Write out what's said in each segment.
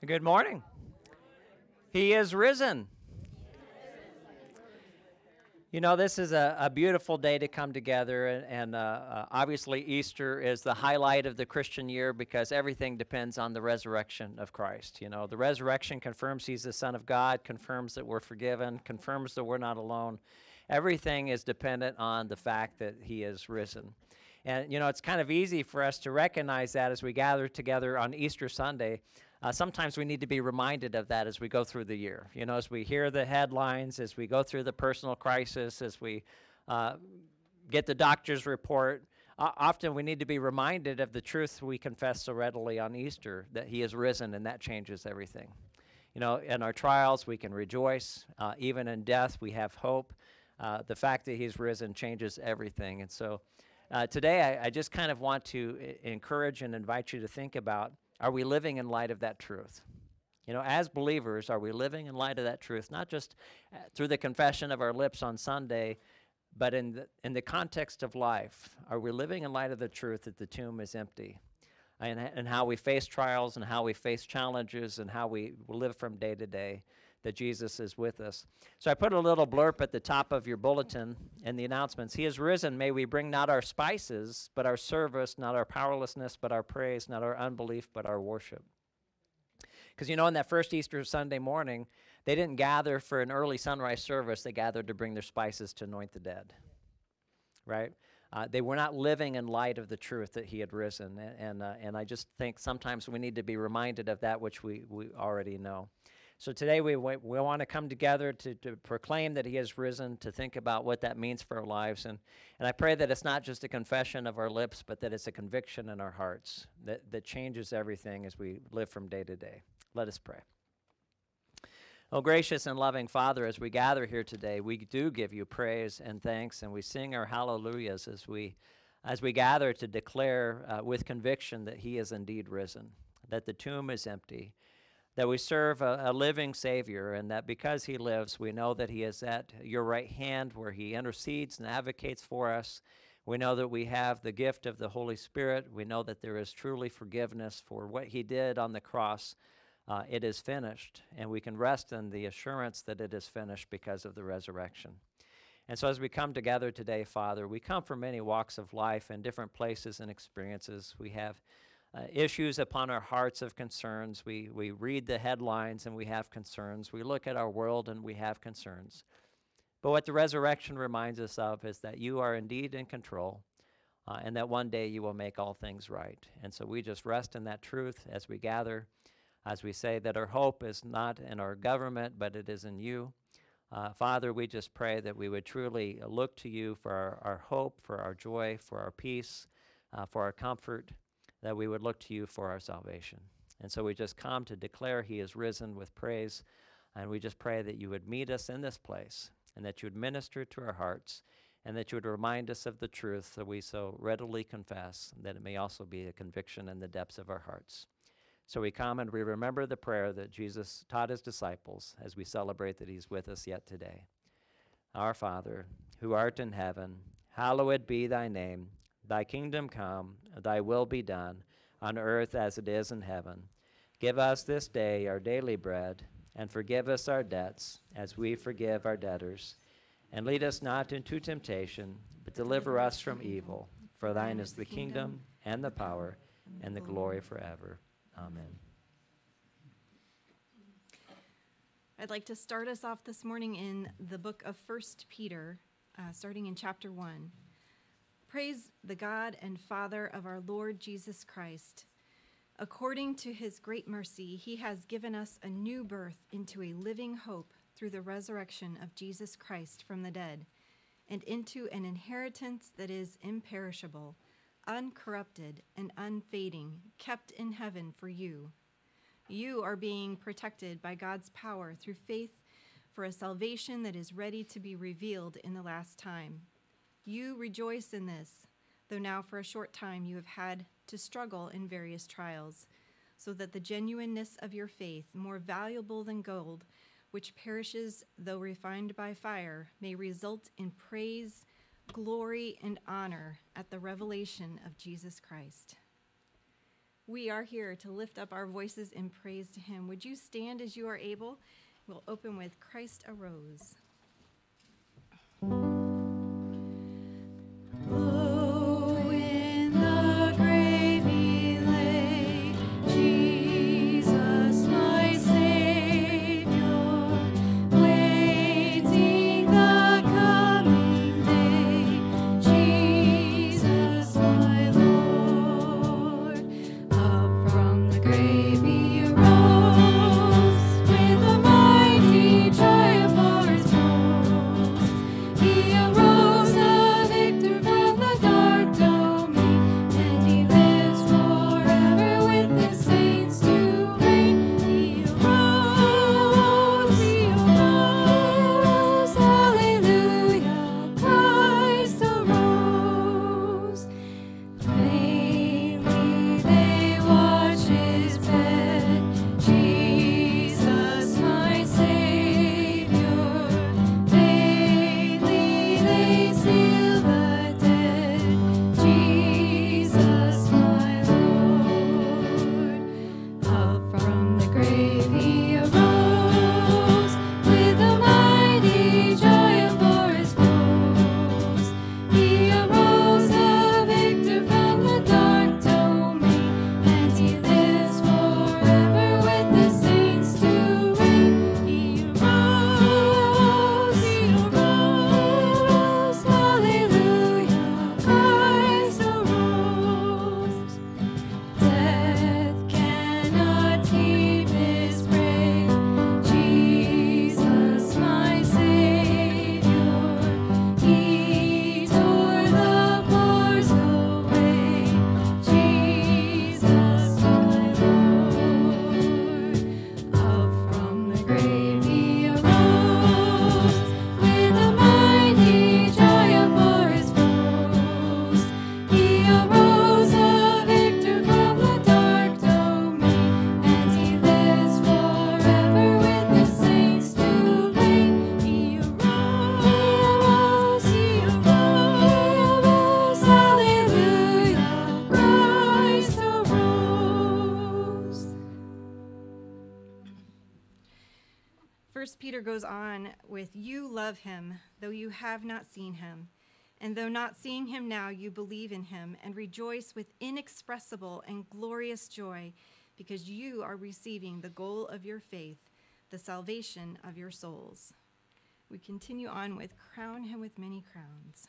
Good morning. He is risen. You know, this is a beautiful day to come together, and obviously Easter is the highlight of the Christian year because everything depends on the resurrection of Christ. You know, the resurrection confirms He's the Son of God, confirms that we're forgiven, confirms that we're not alone. Everything is dependent on the fact that He is risen. And, you know, it's kind of easy for us to recognize that as we gather together on Easter Sunday. Sometimes we need to be reminded of that as we go through the year. You know, as we hear the headlines, as we go through the personal crisis, as we get the doctor's report, often we need to be reminded of the truth we confess so readily on Easter, that He is risen, and that changes everything. You know, in our trials, we can rejoice. Even in death, we have hope. The fact that He's risen changes everything. And so today, I just kind of want to encourage and invite you to think about, are we living in light of that truth? You know, as believers, are we living in light of that truth? Not just through the confession of our lips on Sunday, but in the context of life. Are we living in light of the truth that the tomb is empty? And how we face trials and how we face challenges and how we live from day to day, that Jesus is with us. So I put a little blurb at the top of your bulletin in the announcements. He is risen. May we bring not our spices, but our service, not our powerlessness, but our praise, not our unbelief, but our worship. Because, you know, in that first Easter Sunday morning, they didn't gather for an early sunrise service. They gathered to bring their spices to anoint the dead, right? They were not living in light of the truth that He had risen. And I just think sometimes we need to be reminded of that which we already know. So today we want to come together to proclaim that He has risen, to think about what that means for our lives. And I pray that it's not just a confession of our lips, but that it's a conviction in our hearts that changes everything as we live from day to day. Let us pray. Oh, gracious and loving Father, as we gather here today, we do give You praise and thanks, and we sing our hallelujahs as we gather to declare with conviction that He is indeed risen, that the tomb is empty, that we serve a living Savior, and that because He lives, we know that He is at Your right hand where He intercedes and advocates for us. We know that we have the gift of the Holy Spirit. We know that there is truly forgiveness for what He did on the cross. It is finished, and we can rest in the assurance that it is finished because of the resurrection. And so as we come together today, Father, we come from many walks of life and different places and experiences. We have issues upon our hearts of concerns. We read the headlines and we have concerns. We look at our world and we have concerns. But what the resurrection reminds us of is that You are indeed in control, and that one day You will make all things right. And so we just rest in that truth as we gather, as we say that our hope is not in our government, but it is in You. Father, we just pray that we would truly look to You for our hope, for our joy, for our peace, for our comfort, that we would look to You for our salvation. And so we just come to declare He is risen with praise, and we just pray that You would meet us in this place, and that You would minister to our hearts, and that You would remind us of the truth that we so readily confess, that it may also be a conviction in the depths of our hearts. So we come and we remember the prayer that Jesus taught His disciples as we celebrate that He's with us yet today. Our Father, who art in heaven, hallowed be Thy name. Thy kingdom come, Thy will be done, on earth as it is in heaven. Give us this day our daily bread, and forgive us our debts, as we forgive our debtors. And lead us not into temptation, but deliver us from evil. For Thine is the kingdom, and the power, and the glory forever. Amen. I'd like to start us off this morning in the book of 1 Peter, starting in chapter 1. Praise the God and Father of our Lord Jesus Christ. According to His great mercy, He has given us a new birth into a living hope through the resurrection of Jesus Christ from the dead, and into an inheritance that is imperishable, uncorrupted, and unfading, kept in heaven for you. You are being protected by God's power through faith for a salvation that is ready to be revealed in the last time. You rejoice in this, though now for a short time you have had to struggle in various trials, so that the genuineness of your faith, more valuable than gold, which perishes though refined by fire, may result in praise, glory, and honor at the revelation of Jesus Christ. We are here to lift up our voices in praise to him. Would you stand as you are able? We'll open with Christ Arose. Low in the grave he lay, Jesus my Savior, waiting the coming day, Jesus my Lord. Up from the grave he arose, with a mighty triumph o'er his foes. He arose a victor from the dark domain, and he lives forever with his saints to reign. He arose, hallelujah, Christ arose. Vainly they watch his bed, Jesus my Savior. Vainly they seal the dead, Jesus my Lord. Up from the grave he arose, with a mighty triumph o'er his foes. He arose a victor from the dark domain, and he lives forever with his saints to reign. He arose, hallelujah, Christ arose. Death cannot keep his prey, Jesus my Savior. He tore the bars away, Jesus my Lord. Up from the grave he arose, with a mighty triumph o'er his foes. He arose a victor from the dark domain, and he lives forever with his saints to reign. He arose, hallelujah, Christ arose. First Peter goes on with, you love him, though you have not seen him. And though not seeing him now, you believe in him and rejoice with inexpressible and glorious joy, because you are receiving the goal of your faith, the salvation of your souls. We continue on with crown him with many crowns.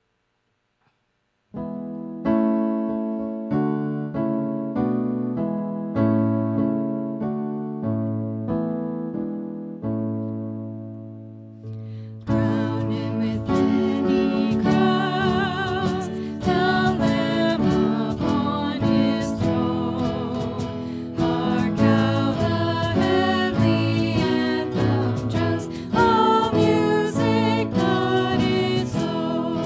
Crown him with many crowns, the Lamb upon his throne. Hark how the heavenly anthem drowns all music but its own.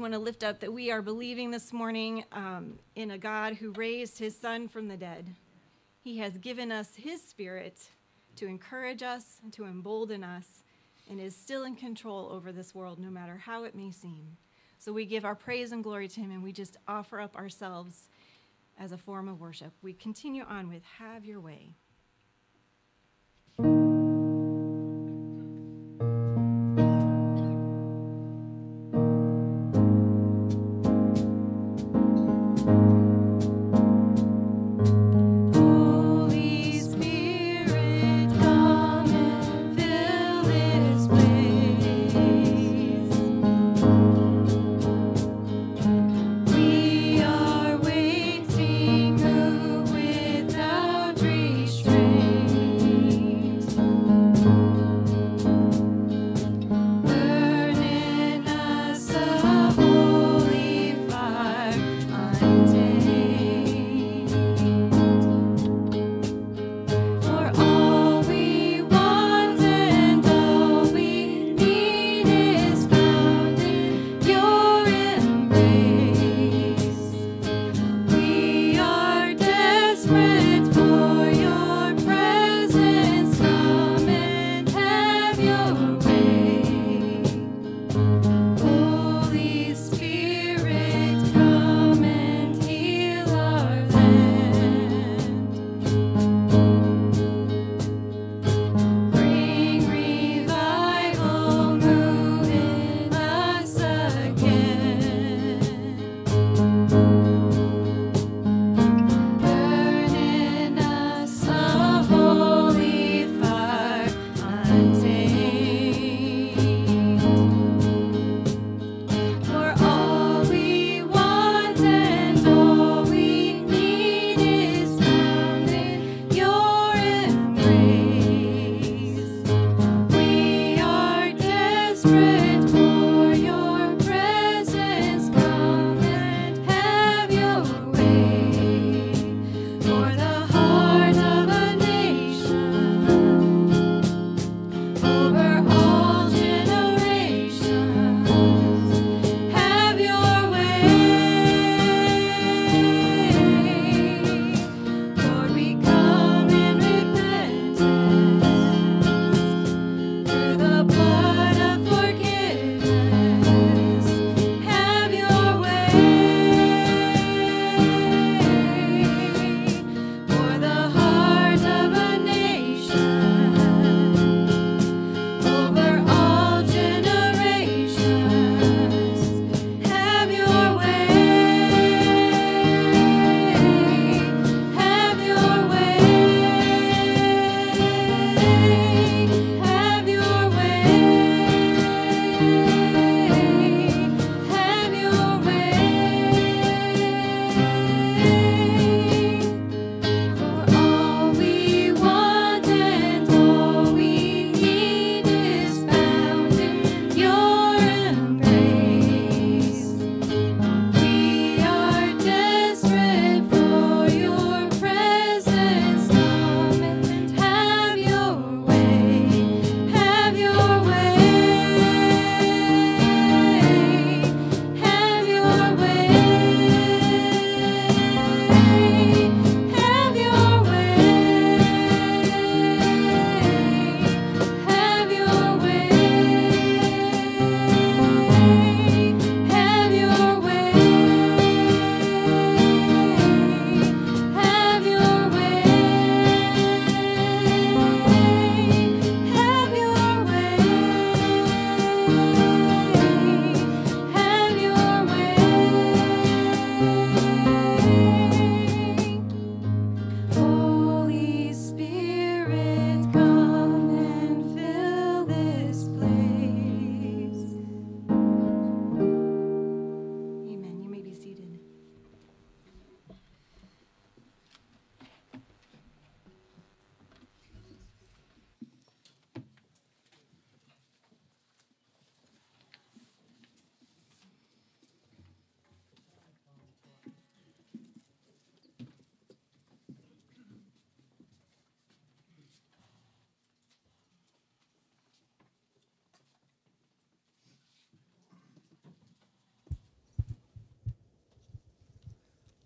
want to lift up that we are believing this morning in a God who raised his Son from the dead. He has given us his Spirit to encourage us and to embolden us, and is still in control over this world, no matter how it may seem. So we give our praise and glory to him, and we just offer up ourselves as a form of worship. We continue on with Have Your Way. We are waiting, who without restraint.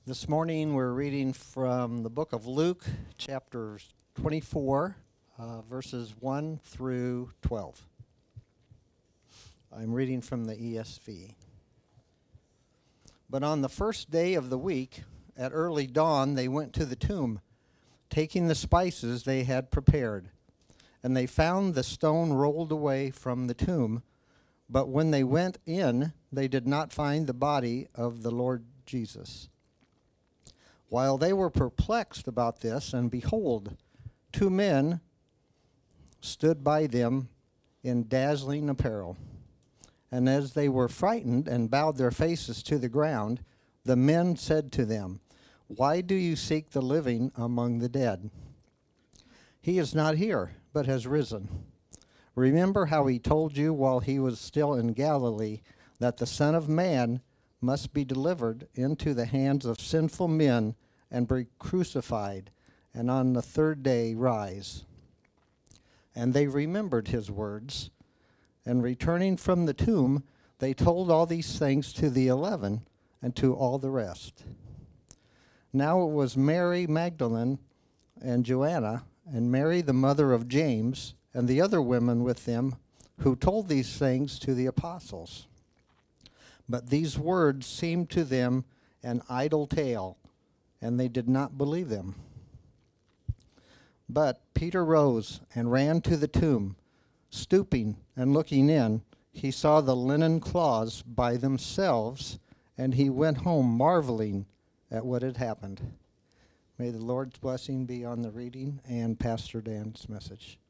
This morning we're reading from the book of Luke, chapter 24, verses 1 through 12. I'm reading from the ESV. But on the first day of the week, at early dawn, they went to the tomb, taking the spices they had prepared. And they found the stone rolled away from the tomb. But when they went in, they did not find the body of the Lord Jesus. While they were perplexed about this, and behold, two men stood by them in dazzling apparel. And as they were frightened and bowed their faces to the ground, the men said to them, "Why do you seek the living among the dead? He is not here, but has risen. Remember how he told you while he was still in Galilee that the Son of Man must be delivered into the hands of sinful men and be crucified, and on the third day rise." And they remembered his words, and returning from the tomb, they told all these things to the 11 and to all the rest. Now it was Mary Magdalene and Joanna and Mary the mother of James and the other women with them who told these things to the apostles. But these words seemed to them an idle tale, and they did not believe them. But Peter rose and ran to the tomb. Stooping and looking in, he saw the linen cloths by themselves, and he went home marveling at what had happened. May the Lord's blessing be on the reading and Pastor Dan's message.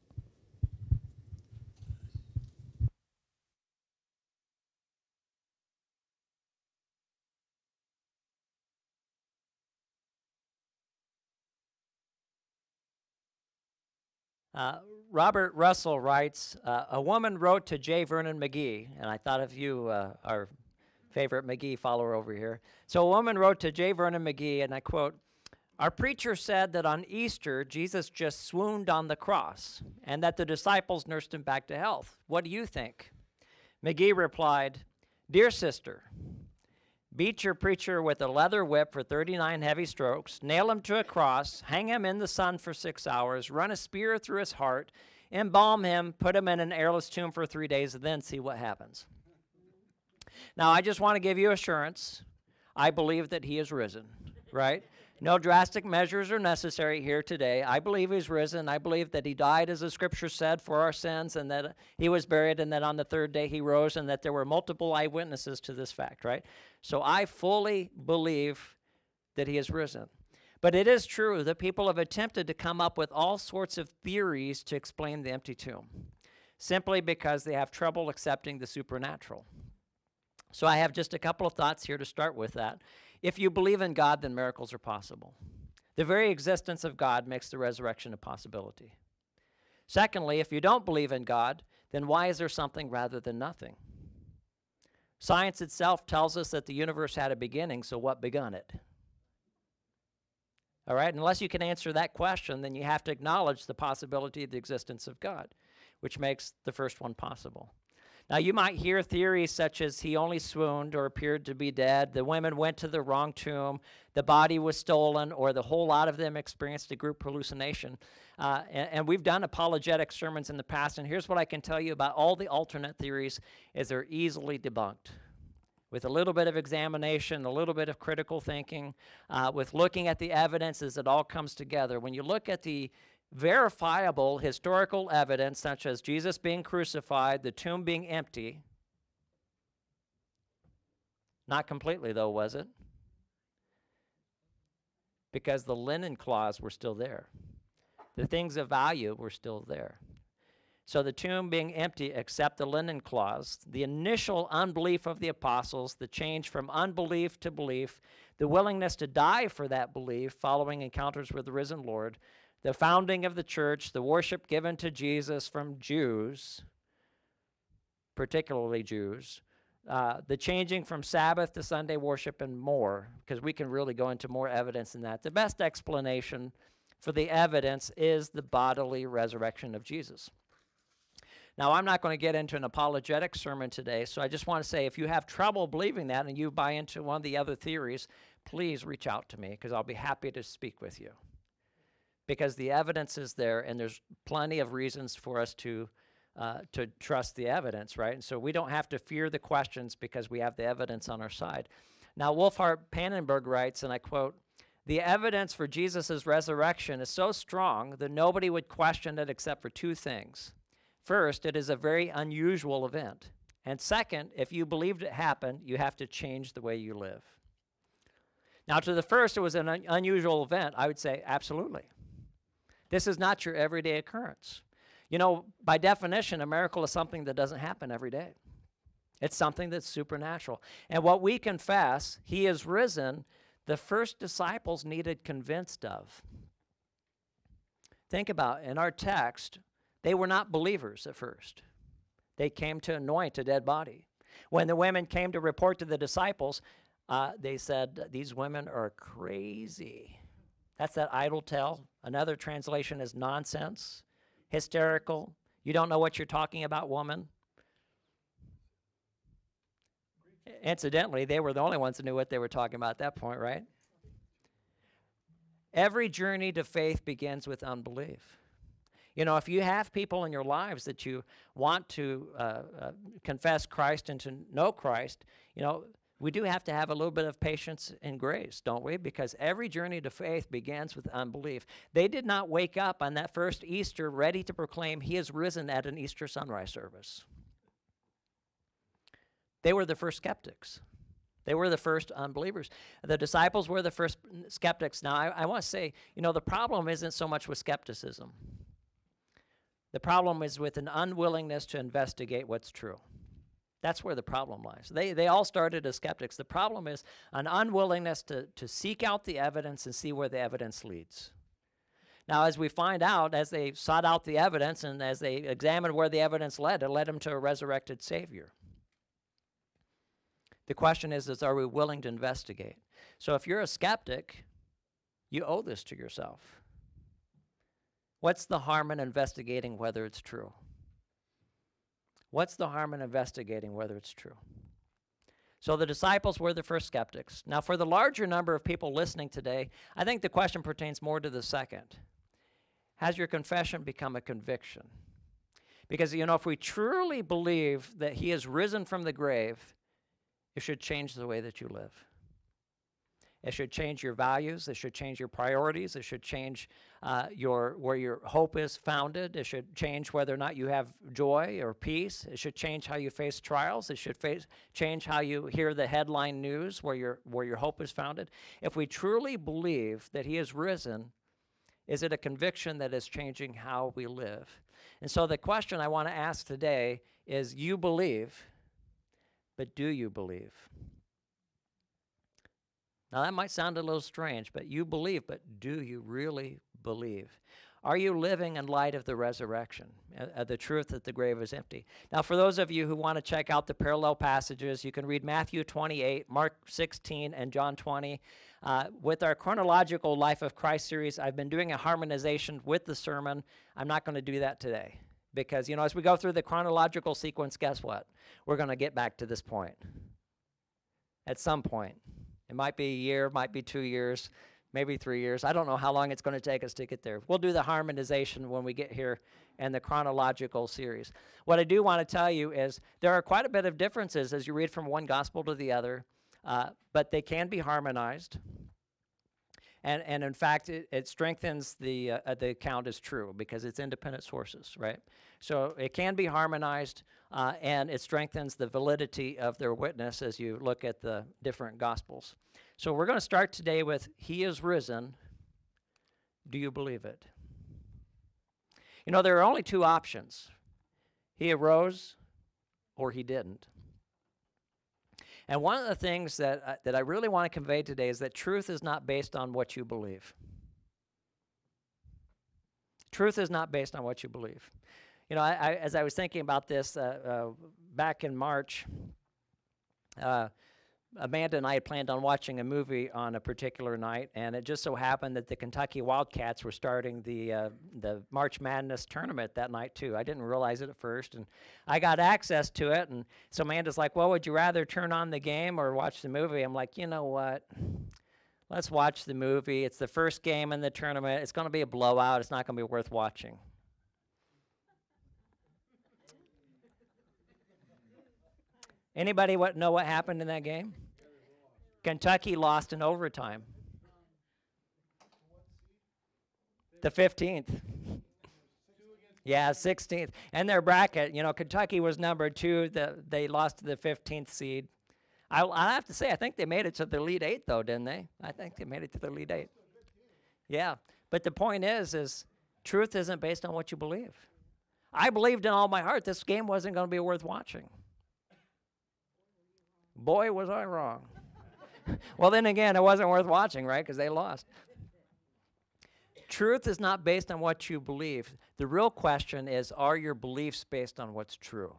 Robert Russell writes, a woman wrote to J. Vernon McGee, and I thought of you, our favorite McGee follower over here. So a woman wrote to J. Vernon McGee, and I quote, "Our preacher said that on Easter, Jesus just swooned on the cross, and that the disciples nursed him back to health. What do you think?" McGee replied, "Dear sister, beat your preacher with a leather whip for 39 heavy strokes, nail him to a cross, hang him in the sun for 6 hours, run a spear through his heart, embalm him, put him in an airless tomb for 3 days, and then see what happens." Now, I just want to give you assurance. I believe that he is risen, right? No drastic measures are necessary here today. I believe he's risen. I believe that he died, as the scripture said, for our sins, and that he was buried, and that on the third day he rose, and that there were multiple eyewitnesses to this fact, right? So I fully believe that he is risen. But it is true that people have attempted to come up with all sorts of theories to explain the empty tomb, simply because they have trouble accepting the supernatural. So I have just a couple of thoughts here to start with that. If you believe in God, then miracles are possible. The very existence of God makes the resurrection a possibility. Secondly, if you don't believe in God, then why is there something rather than nothing? Science itself tells us that the universe had a beginning, so what begun it? All right, unless you can answer that question, then you have to acknowledge the possibility of the existence of God, which makes the first one possible. Now, you might hear theories such as he only swooned or appeared to be dead, the women went to the wrong tomb, the body was stolen, or the whole lot of them experienced a group hallucination. And we've done apologetic sermons in the past, and here's what I can tell you about all the alternate theories is they're easily debunked. With a little bit of examination, a little bit of critical thinking, with looking at the evidence as it all comes together. When you look at the verifiable historical evidence, such as Jesus being crucified, the tomb being empty. Not completely, though, was it? Because the linen cloths were still there. The things of value were still there. So the tomb being empty except the linen cloths, the initial unbelief of the apostles, the change from unbelief to belief, the willingness to die for that belief following encounters with the risen Lord, the founding of the church, the worship given to Jesus from Jews, particularly Jews, the changing from Sabbath to Sunday worship and more, because we can really go into more evidence than that. The best explanation for the evidence is the bodily resurrection of Jesus. Now, I'm not going to get into an apologetic sermon today, so I just want to say if you have trouble believing that and you buy into one of the other theories, please reach out to me because I'll be happy to speak with you. Because the evidence is there, and there's plenty of reasons for us to trust the evidence, right? And so we don't have to fear the questions because we have the evidence on our side. Now, Wolfhart Pannenberg writes, and I quote, "The evidence for Jesus' resurrection is so strong that nobody would question it except for two things. First, it is a very unusual event. And second, if you believed it happened, you have to change the way you live." Now, to the first, it was an unusual event. I would say, absolutely. This is not your everyday occurrence. You know, by definition, a miracle is something that doesn't happen every day. It's something that's supernatural. And what we confess, he is risen, the first disciples needed convinced of. Think about it. In our text, they were not believers at first. They came to anoint a dead body. When the women came to report to the disciples, they said, "These women are crazy." That's that idle tale. Another translation is nonsense, hysterical. You don't know what you're talking about, woman. Incidentally, they were the only ones who knew what they were talking about at that point, right? Every journey to faith begins with unbelief. You know, if you have people in your lives that you want to confess Christ and to know Christ, you know, we do have to have a little bit of patience and grace, don't we? Because every journey to faith begins with unbelief. They did not wake up on that first Easter ready to proclaim he is risen at an Easter sunrise service. They were the first skeptics. They were the first unbelievers. The disciples were the first skeptics. Now, I want to say, you know, the problem isn't so much with skepticism. The problem is with an unwillingness to investigate what's true. That's where the problem lies. They all started as skeptics. The problem is an unwillingness to seek out the evidence and see where the evidence leads. Now, as we find out, as they sought out the evidence and as they examined where the evidence led, it led them to a resurrected Savior. The question is are we willing to investigate? So if you're a skeptic, you owe this to yourself. What's the harm in investigating whether it's true? What's the harm in investigating whether it's true? So the disciples were the first skeptics. Now, for the larger number of people listening today, I think the question pertains more to the second. Has your confession become a conviction? Because, you know, if we truly believe that he is risen from the grave, it should change the way that you live. It should change your values. It should change your priorities. It should change where your hope is founded. It should change whether or not you have joy or peace. It should change how you face trials. It should change how you hear the headline news where your hope is founded. If we truly believe that he is risen, is it a conviction that is changing how we live? And so the question I want to ask today is, you believe, but do you believe? Now, that might sound a little strange, but you believe, but do you really believe? Are you living in light of the resurrection, the truth that the grave is empty? Now, for those of you who want to check out the parallel passages, you can read Matthew 28, Mark 16, and John 20. With our chronological Life of Christ series, I've been doing a harmonization with the sermon. I'm not going to do that today because, you know, as we go through the chronological sequence, guess what? We're going to get back to this point at some point. It might be a year, might be 2 years, maybe 3 years. I don't know how long it's going to take us to get there. We'll do the harmonization when we get here in the chronological series. What I do want to tell you is there are quite a bit of differences as you read from one gospel to the other, but they can be harmonized. And in fact, it strengthens the account as true because it's independent sources, right? So it can be harmonized, and it strengthens the validity of their witness as you look at the different gospels. So we're going to start today with, he is risen. Do you believe it? You know, there are only two options. He arose or he didn't. And one of the things that I really want to convey today is that truth is not based on what you believe. Truth is not based on what you believe. You know, as I was thinking about this back in March, Amanda and I had planned on watching a movie on a particular night, and it just so happened that the Kentucky Wildcats were starting the March Madness tournament that night too. I didn't realize it at first, and I got access to it, and so Amanda's like, well, would you rather turn on the game or watch the movie? I'm like, you know what? let's watch the movie. It's the first game in the tournament. It's going to be a blowout. It's not going to be worth watching. Anybody know what happened in that game? Kentucky lost in overtime. The 15th. Yeah, 16th. And their bracket, Kentucky was number 2. They lost to the 15th seed. I have to say, I think they made it to the Elite 8, though, didn't they? I think they made it to the Elite 8. Yeah, but the point is truth isn't based on what you believe. I believed in all my heart this game wasn't going to be worth watching. Boy, was I wrong. Well, then again, it wasn't worth watching, right, because they lost. Truth is not based on what you believe. The real question is, are your beliefs based on what's true?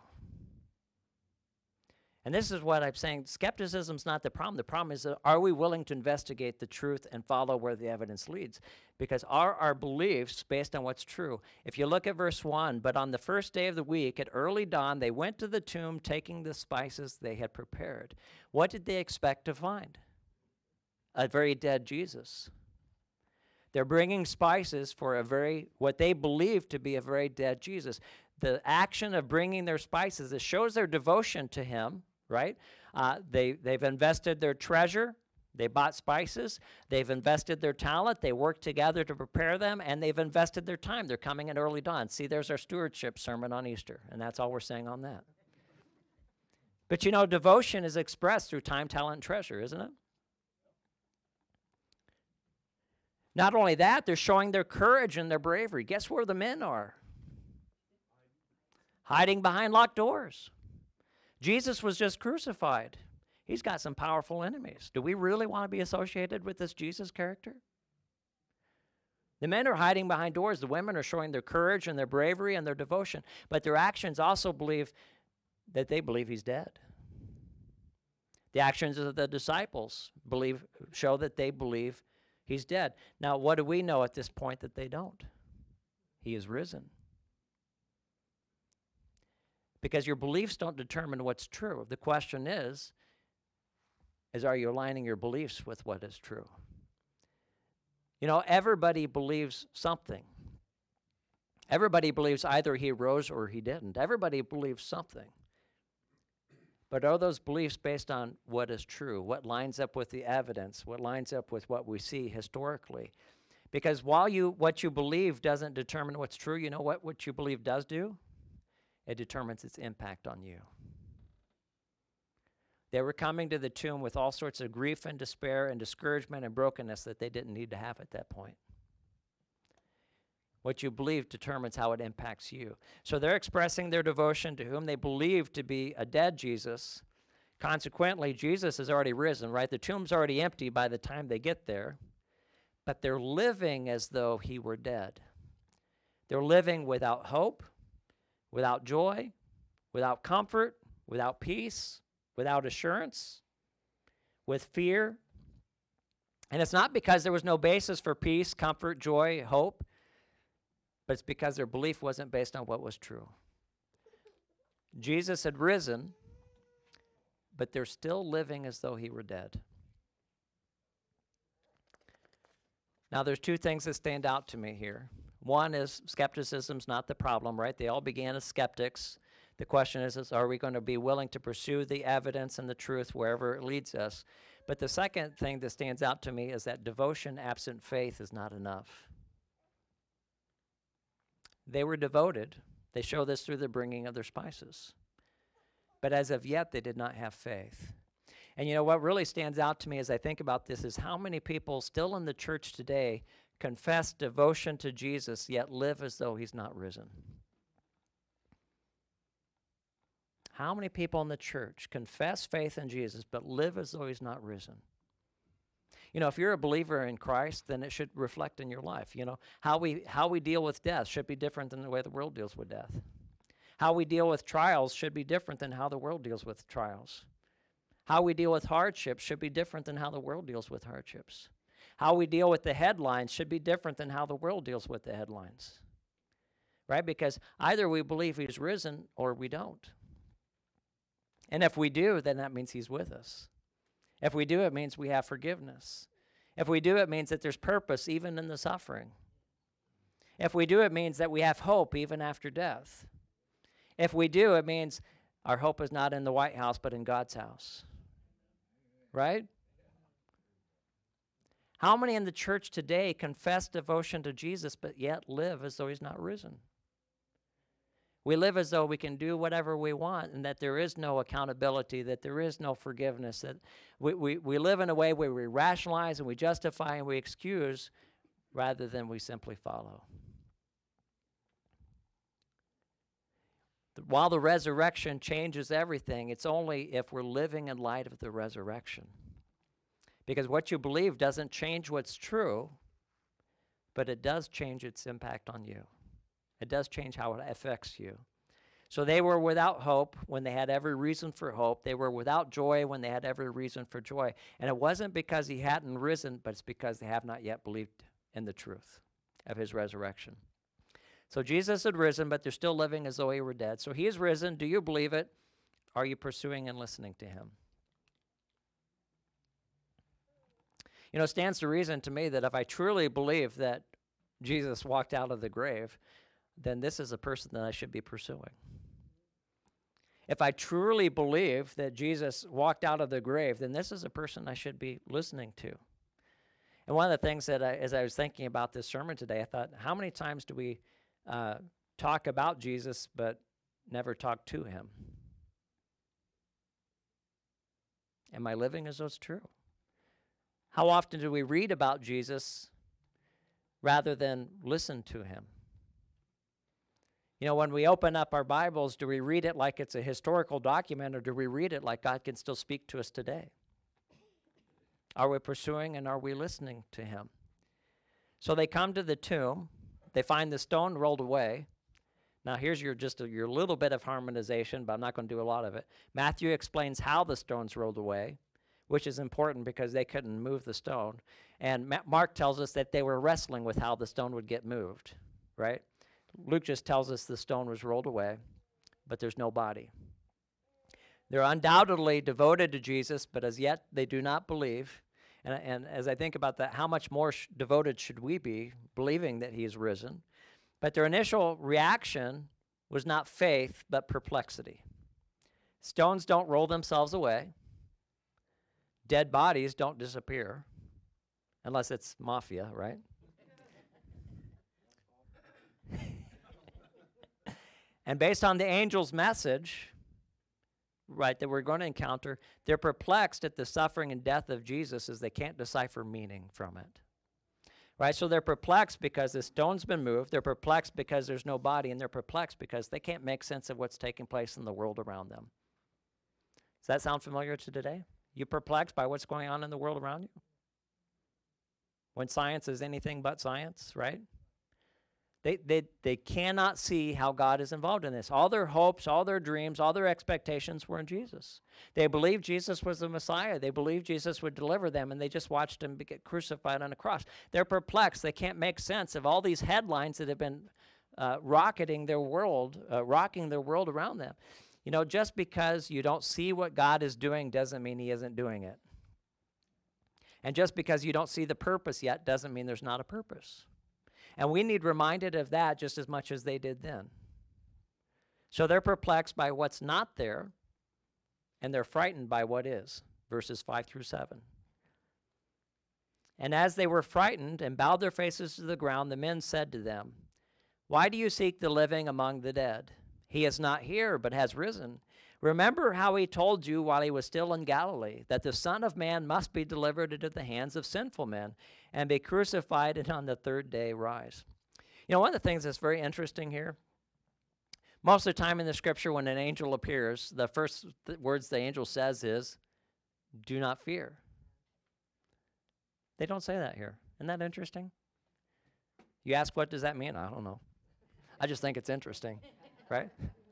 And this is what I'm saying. Skepticism is not the problem. The problem is, are we willing to investigate the truth and follow where the evidence leads? Because are our beliefs based on what's true? If you look at verse 1, but on the first day of the week, at early dawn, they went to the tomb, taking the spices they had prepared. What did they expect to find? A very dead Jesus. They're bringing spices for what they believe to be a very dead Jesus. The action of bringing their spices, it shows their devotion to him, right? They've invested their treasure. They bought spices. They've invested their talent. They worked together to prepare them, and they've invested their time. They're coming in early dawn. See, there's our stewardship sermon on Easter, and that's all we're saying on that. But devotion is expressed through time, talent, and treasure, isn't it? Not only that, they're showing their courage and their bravery. Guess where the men are? Hiding behind locked doors. Jesus was just crucified. He's got some powerful enemies. Do we really want to be associated with this Jesus character? The men are hiding behind doors. The women are showing their courage and their bravery and their devotion. But their actions also believe that they believe he's dead. The actions of the disciples show that they believe he's dead. Now, what do we know at this point that they don't? He is risen. Because your beliefs don't determine what's true. The question is are you aligning your beliefs with what is true? Everybody believes something. Everybody believes either he rose or he didn't. Everybody believes something. But are those beliefs based on what is true? What lines up with the evidence? What lines up with what we see historically? Because while what you believe doesn't determine what's true, you know what you believe does do? It determines its impact on you. They were coming to the tomb with all sorts of grief and despair and discouragement and brokenness that they didn't need to have at that point. What you believe determines how it impacts you. So they're expressing their devotion to whom they believe to be a dead Jesus. Consequently, Jesus has already risen, right? The tomb's already empty by the time they get there. But they're living as though he were dead. They're living without hope, without joy, without comfort, without peace, without assurance, with fear. And it's not because there was no basis for peace, comfort, joy, hope, but it's because their belief wasn't based on what was true. Jesus had risen, but they're still living as though he were dead. Now, there's two things that stand out to me here. One is skepticism's not the problem, right? They all began as skeptics. The question is are we going to be willing to pursue the evidence and the truth wherever it leads us? But the second thing that stands out to me is that devotion absent faith is not enough. They were devoted. They show this through the bringing of their spices. But as of yet, they did not have faith. And what really stands out to me as I think about this is how many people still in the church today confess devotion to Jesus, yet live as though he's not risen. How many people in the church confess faith in Jesus, but live as though he's not risen? If you're a believer in Christ, then it should reflect in your life. How we deal with death should be different than the way the world deals with death. How we deal with trials should be different than how the world deals with trials. How we deal with hardships should be different than how the world deals with hardships. How we deal with the headlines should be different than how the world deals with the headlines. Right? Because either we believe he's risen or we don't. And if we do, then that means he's with us. If we do, it means we have forgiveness. If we do, it means that there's purpose even in the suffering. If we do, it means that we have hope even after death. If we do, it means our hope is not in the White House, but in God's house. Right? How many in the church today confess devotion to Jesus, but yet live as though he's not risen? We live as though we can do whatever we want and that there is no accountability, that there is no forgiveness, that we live in a way where we rationalize and we justify and we excuse rather than we simply follow. While the resurrection changes everything, it's only if we're living in light of the resurrection. Because what you believe doesn't change what's true, but it does change its impact on you. It does change how it affects you. So they were without hope when they had every reason for hope. They were without joy when they had every reason for joy. And it wasn't because he hadn't risen, but it's because they have not yet believed in the truth of his resurrection. So Jesus had risen, but they're still living as though he were dead. So he is risen. Do you believe it? Are you pursuing and listening to him? You know, it stands to reason to me that if I truly believe that Jesus walked out of the grave, then this is a person that I should be pursuing. If I truly believe that Jesus walked out of the grave, then this is a person I should be listening to. And one of the things that as I was thinking about this sermon today, I thought, how many times do we talk about Jesus but never talk to him? Am I living as though it's true? How often do we read about Jesus rather than listen to him? You know, when we open up our Bibles, do we read it like it's a historical document, or do we read it like God can still speak to us today? Are we pursuing and are we listening to him? So they come to the tomb. They find the stone rolled away. Now, here's your little bit of harmonization, but I'm not going to do a lot of it. Matthew explains how the stone's rolled away, which is important because they couldn't move the stone. And Mark tells us that they were wrestling with how the stone would get moved, right? Luke just tells us the stone was rolled away, but there's no body. They're undoubtedly devoted to Jesus, but as yet they do not believe. And as I think about that, how much more devoted should we be, believing that he is risen? But their initial reaction was not faith, but perplexity. Stones don't roll themselves away. Dead bodies don't disappear, unless it's mafia, right? And based on the angel's message, right, that we're going to encounter, they're perplexed at the suffering and death of Jesus as they can't decipher meaning from it. Right, so they're perplexed because the stone's been moved. They're perplexed because there's no body, and they're perplexed because they can't make sense of what's taking place in the world around them. Does that sound familiar to today? You perplexed by what's going on in the world around you? When science is anything but science, right? They cannot see how God is involved in this. All their hopes, all their dreams, all their expectations were in Jesus. They believed Jesus was the Messiah. They believed Jesus would deliver them, and they just watched him get crucified on a cross. They're perplexed. They can't make sense of all these headlines that have been rocking their world around them. You know, just because you don't see what God is doing doesn't mean he isn't doing it. And just because you don't see the purpose yet doesn't mean there's not a purpose. And we need reminded of that just as much as they did then. So they're perplexed by what's not there, and they're frightened by what is, verses 5 through 7. And as they were frightened and bowed their faces to the ground, the men said to them, "Why do you seek the living among the dead? He is not here, but has risen. Remember how he told you while he was still in Galilee, that the Son of Man must be delivered into the hands of sinful men and be crucified and on the third day rise." You know, one of the things that's very interesting here, most of the time in the scripture when an angel appears, the first words the angel says is, "Do not fear." They don't say that here. Isn't that interesting? You ask, what does that mean? I don't know. I just think it's interesting, right?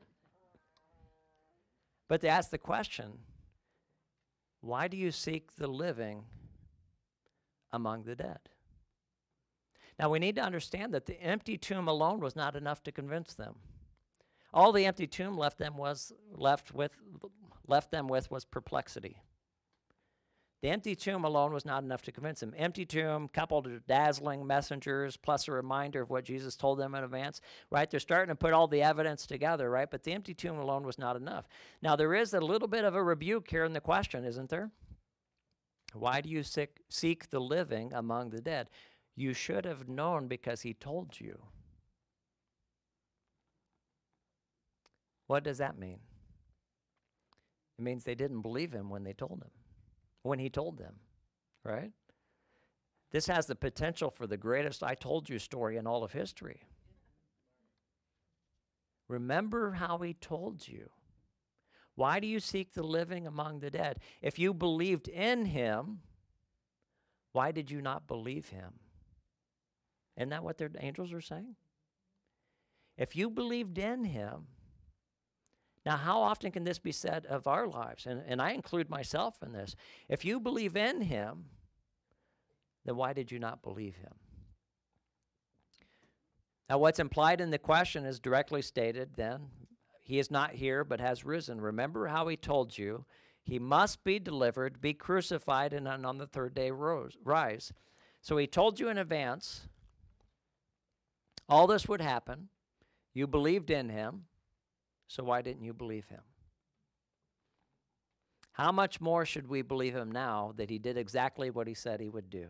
But they ask the question, why do you seek the living among the dead? Now, we need to understand that the empty tomb alone was not enough to convince them. All the empty tomb left them with was perplexity. The empty tomb alone was not enough to convince him. Empty tomb, coupled with dazzling messengers, plus a reminder of what Jesus told them in advance, right? They're starting to put all the evidence together, right? But the empty tomb alone was not enough. Now, there is a little bit of a rebuke here in the question, isn't there? Why do you seek the living among the dead? You should have known because he told you. What does that mean? It means they didn't believe him when he told them, right? This has the potential for the greatest I told you story in all of history. Remember how he told you. Why do you seek the living among the dead? If you believed in him, why did you not believe him? Isn't that what the angels are saying? If you believed in him, now how often can this be said of our lives? And I include myself in this. If you believe in him, then why did you not believe him? Now what's implied in the question is directly stated then. He is not here, but has risen. Remember how he told you he must be delivered, be crucified, and on the third day rise. So he told you in advance all this would happen. You believed in him, so why didn't you believe him? How much more should we believe him now that he did exactly what he said he would do?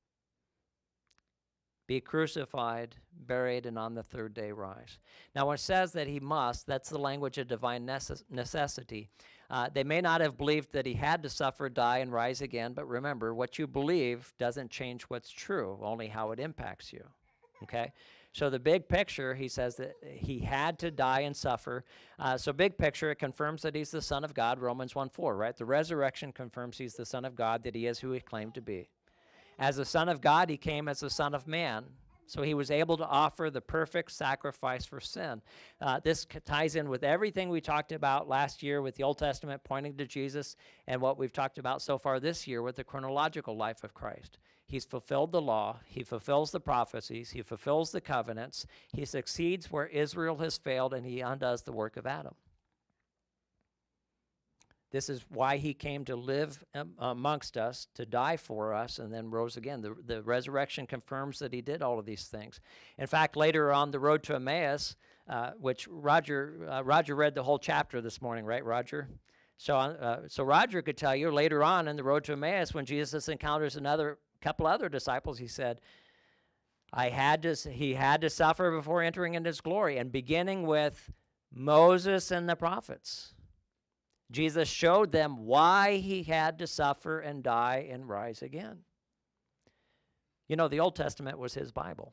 Be crucified, buried, and on the third day rise. Now, when it says that he must, that's the language of divine necessity. They may not have believed that he had to suffer, die, and rise again, but remember, what you believe doesn't change what's true, only how it impacts you, okay? So the big picture, he says that he had to die and suffer. So big picture, it confirms that he's the Son of God, Romans 1:4, right? The resurrection confirms he's the Son of God, that he is who he claimed to be. As the Son of God, he came as the Son of Man, so he was able to offer the perfect sacrifice for sin. This ties in with everything we talked about last year with the Old Testament pointing to Jesus and what we've talked about so far this year with the chronological life of Christ. He's fulfilled the law, he fulfills the prophecies, he fulfills the covenants, he succeeds where Israel has failed, and he undoes the work of Adam. This is why he came to live amongst us, to die for us, and then rose again. The resurrection confirms that he did all of these things. In fact, later on the road to Emmaus, which Roger read the whole chapter this morning, right, Roger? So Roger could tell you later on in the road to Emmaus, when Jesus encounters another couple other disciples, he said, he had to suffer before entering into his glory, and beginning with Moses and the prophets. Jesus showed them why he had to suffer and die and rise again. You know, the Old Testament was his Bible.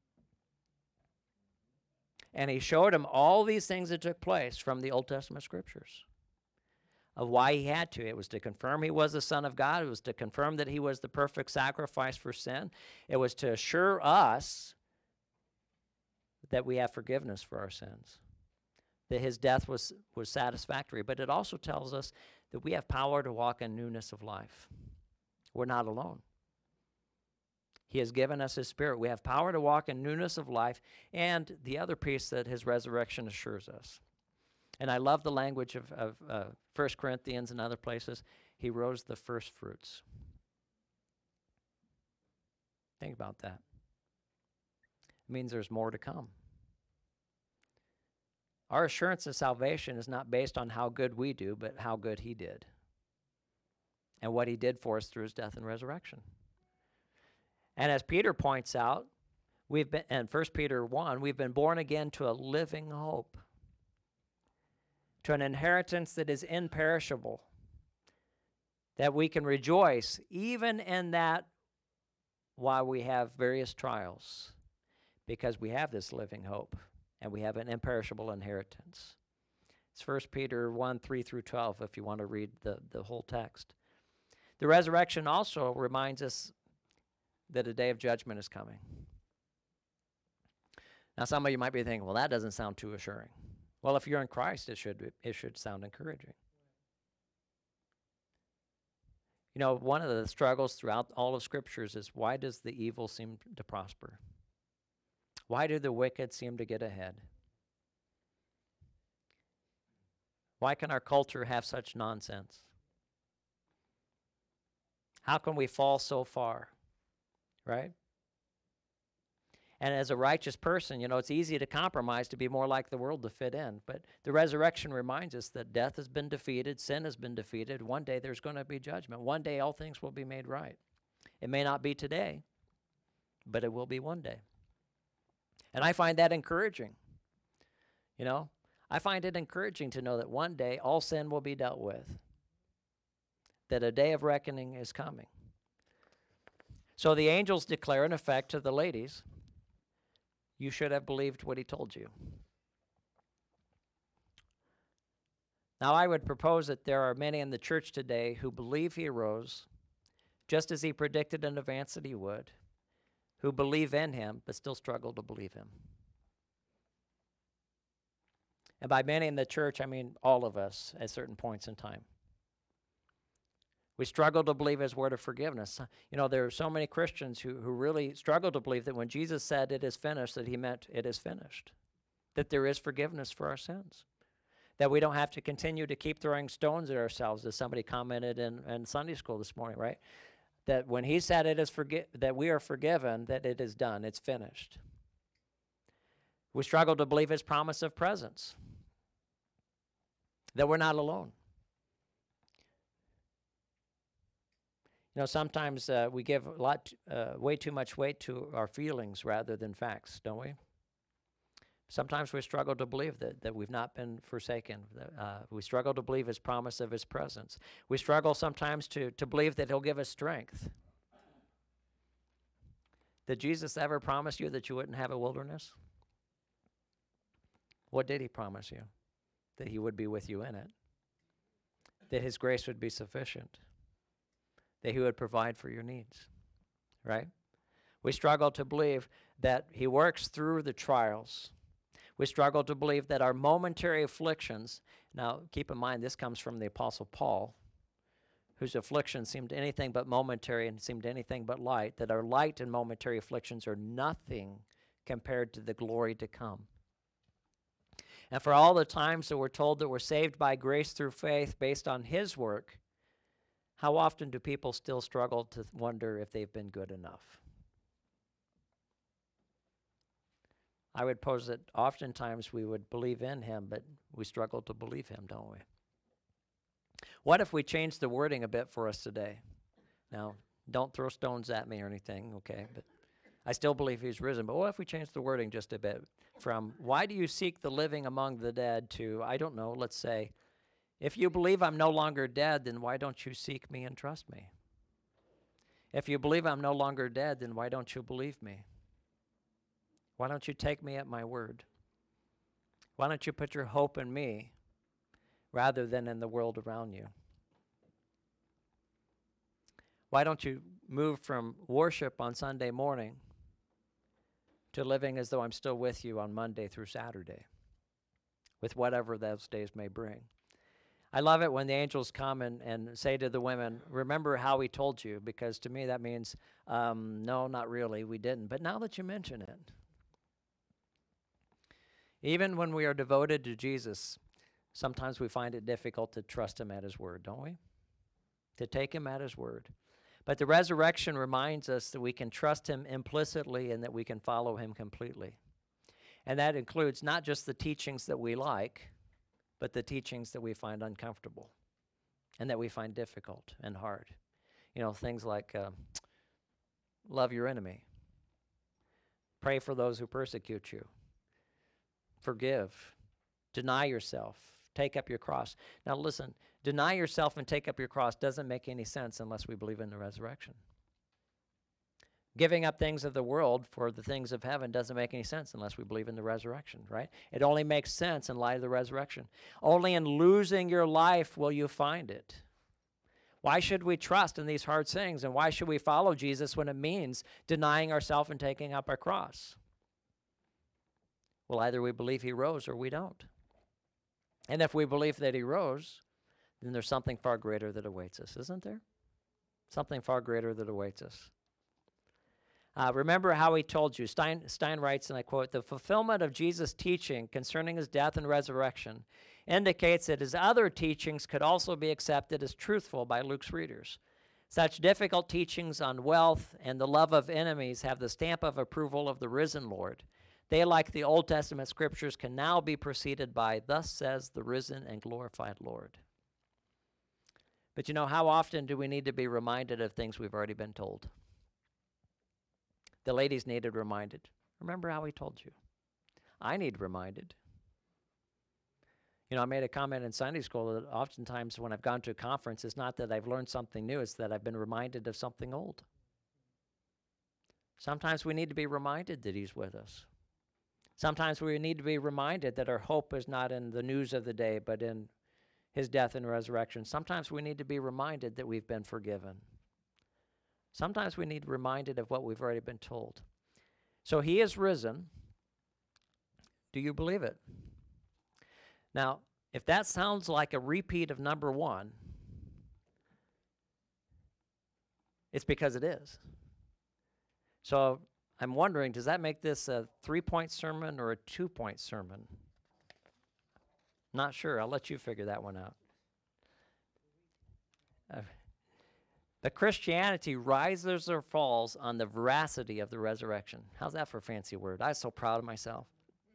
And he showed them all these things that took place from the Old Testament scriptures of why he had to. It was to confirm he was the Son of God. It was to confirm that he was the perfect sacrifice for sin. It was to assure us that we have forgiveness for our sins, that his death was satisfactory. But it also tells us that we have power to walk in newness of life. We're not alone. He has given us his Spirit. We have power to walk in newness of life, and the other piece that his resurrection assures us. And I love the language of 1 Corinthians and other places. He rose the first fruits. Think about that. It means there's more to come. Our assurance of salvation is not based on how good we do, but how good he did and what he did for us through his death and resurrection. And as Peter points out, we've been, in 1 Peter 1, we've been born again to a living hope, to an inheritance that is imperishable, that we can rejoice even in that while we have various trials, because we have this living hope and we have an imperishable inheritance. It's 1 Peter 1, 3 through 12, if you want to read the whole text. The resurrection also reminds us that a day of judgment is coming. Now, some of you might be thinking, well, that doesn't sound too assuring. Well, if you're in Christ, it should sound encouraging. You know, one of the struggles throughout all of Scriptures is, why does the evil seem to prosper? Why do the wicked seem to get ahead? Why can our culture have such nonsense? How can we fall so far, right? And as a righteous person, it's easy to compromise to be more like the world to fit in. But the resurrection reminds us that death has been defeated, sin has been defeated. One day there's going to be judgment. One day all things will be made right. It may not be today, but it will be one day. And I find that encouraging. I find it encouraging to know that one day all sin will be dealt with, that a day of reckoning is coming. So the angels declare, in effect, to the ladies, you should have believed what he told you. Now, I would propose that there are many in the church today who believe he arose, just as he predicted in advance that he would, who believe in him, but still struggle to believe him. And by many in the church, I mean all of us at certain points in time. We struggle to believe his word of forgiveness. There are so many Christians who really struggle to believe that when Jesus said it is finished, that he meant it is finished, that there is forgiveness for our sins, that we don't have to continue to keep throwing stones at ourselves, as somebody commented in Sunday school this morning, right? That when he said it is that we are forgiven, that it is done, it's finished. We struggle to believe his promise of presence, that we're not alone. Sometimes we give way too much weight to our feelings rather than facts, don't we? Sometimes we struggle to believe that we've not been forsaken. We struggle to believe his promise of his presence. We struggle sometimes to believe that he'll give us strength. Did Jesus ever promise you that you wouldn't have a wilderness? What did he promise you? That he would be with you in it. That his grace would be sufficient. That he would provide for your needs, right? We struggle to believe that he works through the trials. We struggle to believe that our momentary afflictions, now keep in mind this comes from the Apostle Paul, whose afflictions seemed anything but momentary and seemed anything but light, that our light and momentary afflictions are nothing compared to the glory to come. And for all the times that we're told that we're saved by grace through faith based on his work, how often do people still struggle to wonder if they've been good enough? I would pose that oftentimes we would believe in him, but we struggle to believe him, don't we? What if we changed the wording a bit for us today? Now, don't throw stones at me or anything, okay? But I still believe he's risen. But what if we changed the wording just a bit from, why do you seek the living among the dead, to, I don't know, let's say, if you believe I'm no longer dead, then why don't you seek me and trust me? If you believe I'm no longer dead, then why don't you believe me? Why don't you take me at my word? Why don't you put your hope in me rather than in the world around you? Why don't you move from worship on Sunday morning to living as though I'm still with you on Monday through Saturday, with whatever those days may bring? I love it when the angels come and say to the women, remember how we told you, because to me that means, no, not really, we didn't. But now that you mention it, even when we are devoted to Jesus, sometimes we find it difficult to trust him at his word, don't we? To take him at his word. But the resurrection reminds us that we can trust him implicitly and that we can follow him completely. And that includes not just the teachings that we like, but the teachings that we find uncomfortable and that we find difficult and hard. Things like love your enemy, pray for those who persecute you, forgive, deny yourself, take up your cross. Now listen, deny yourself and take up your cross doesn't make any sense unless we believe in the resurrection. Giving up things of the world for the things of heaven doesn't make any sense unless we believe in the resurrection, right? It only makes sense in light of the resurrection. Only in losing your life will you find it. Why should we trust in these hard things, and why should we follow Jesus when it means denying ourselves and taking up our cross? Well, either we believe he rose or we don't. And if we believe that he rose, then there's something far greater that awaits us, isn't there? Something far greater that awaits us. Remember how he told you. Stein writes, and I quote, the fulfillment of Jesus' teaching concerning his death and resurrection indicates that his other teachings could also be accepted as truthful by Luke's readers. Such difficult teachings on wealth and the love of enemies have the stamp of approval of the risen Lord. They, like the Old Testament scriptures, can now be preceded by, "Thus says the risen and glorified Lord." But you know, how often do we need to be reminded of things we've already been told? The ladies needed reminded. Remember how he told you. I need reminded. You know, I made a comment in Sunday school that oftentimes when I've gone to a conference, it's not that I've learned something new, it's that I've been reminded of something old. Sometimes we need to be reminded that he's with us. Sometimes we need to be reminded that our hope is not in the news of the day, but in his death and resurrection. Sometimes we need to be reminded that we've been forgiven. Sometimes we need reminded of what we've already been told. So he is risen. Do you believe it? Now, if that sounds like a repeat of number 1, it's because it is. So I'm wondering, does that make this a 3-point sermon or a 2-point sermon? Not sure. I'll let you figure that one out. But Christianity rises or falls on the veracity of the resurrection. How's that for a fancy word? I was so proud of myself.